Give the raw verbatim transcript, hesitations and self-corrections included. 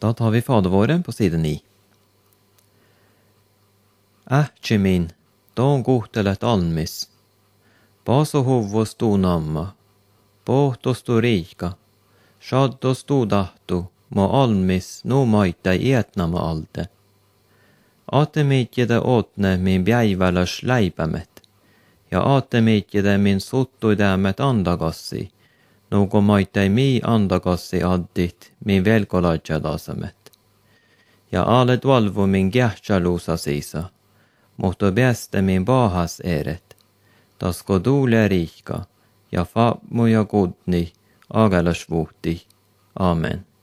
Da tar vi Fadervåren på side ni. Ähtsi min, don kuhtelet almis. Paso huvos tuu namma. Pohtos tuu riika. Shaddos tuu tahtu. Mo almis nu maitai ietnama alte. Aatemitjede ootne min päiväläs läipämet. Ja aatemitjede min suttuidäämet andagassi. Nuko maitai mii andagassi addit min velkoladjadasamet. Ja aalet valvu min kähtsäluusa siisa. Mutta päästä min paahas eret. Tasko tuule riikka. Ja faamu ja kudni agelasvuhti. Amen.